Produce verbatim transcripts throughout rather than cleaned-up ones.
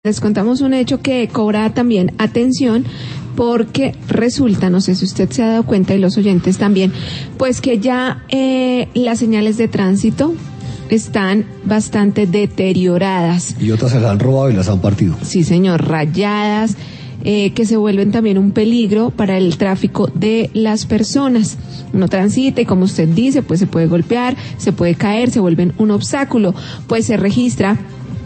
Les contamos un hecho que cobra también atención porque resulta, no sé si usted se ha dado cuenta y los oyentes también, pues que ya eh, las señales de tránsito están bastante deterioradas. Y otras se las han robado y las han partido. Sí, señor, rayadas, eh, que se vuelven también un peligro para el tráfico de las personas. Uno transita y como usted dice, pues se puede golpear, se puede caer, se vuelven un obstáculo. Pues se registra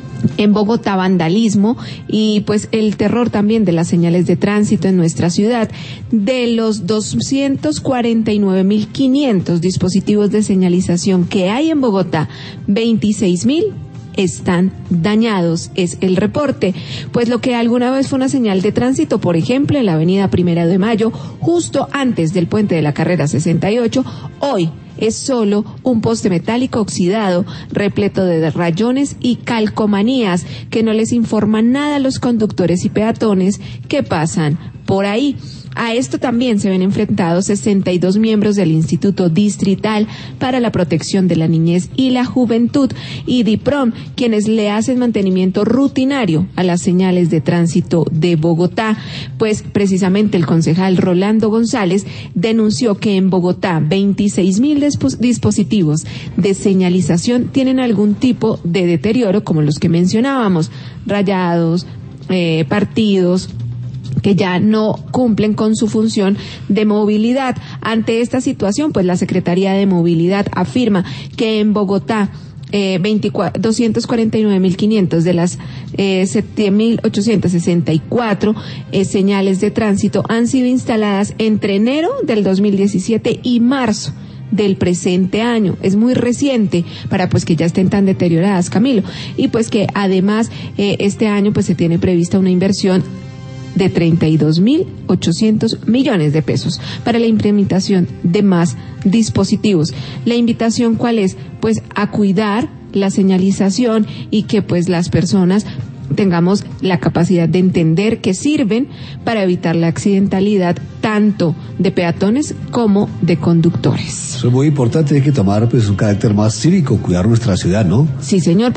en Bogotá vandalismo y pues el terror también de las señales de tránsito en nuestra ciudad. De los doscientos cuarenta y nueve mil quinientos dispositivos de señalización que hay en Bogotá, veintiséis mil están dañados, es el reporte. Pues lo que alguna vez fue una señal de tránsito, por ejemplo, en la avenida Primera de Mayo, justo antes del puente de la carrera sesenta y ocho, hoy es solo un poste metálico oxidado, repleto de rayones y calcomanías que no les informan nada a los conductores y peatones que pasan por ahí. A esto también se ven enfrentados sesenta y dos miembros del Instituto Distrital para la Protección de la Niñez y la Juventud, y DIPROM, quienes le hacen mantenimiento rutinario a las señales de tránsito de Bogotá. Pues precisamente el concejal Rolando González denunció que en Bogotá veintiséis mil dispositivos de señalización tienen algún tipo de deterioro, como los que mencionábamos, rayados, eh, partidos, que ya no cumplen con su función de movilidad. Ante esta situación, pues la Secretaría de Movilidad afirma que en Bogotá eh, doscientos cuarenta y nueve mil quinientos de las eh, siete mil ochocientos sesenta y cuatro eh, señales de tránsito han sido instaladas entre enero del dos mil diecisiete y marzo del presente año. Es muy reciente para pues que ya estén tan deterioradas, Camilo, y pues que además eh, este año pues se tiene prevista una inversión de treinta y dos mil ochocientos millones de pesos para la implementación de más dispositivos. La invitación, ¿cuál es? Pues a cuidar la señalización y que pues las personas tengamos la capacidad de entender que sirven para evitar la accidentalidad tanto de peatones como de conductores. Eso es muy importante, hay que tomar pues un carácter más cívico, cuidar nuestra ciudad, ¿no? Sí, señor.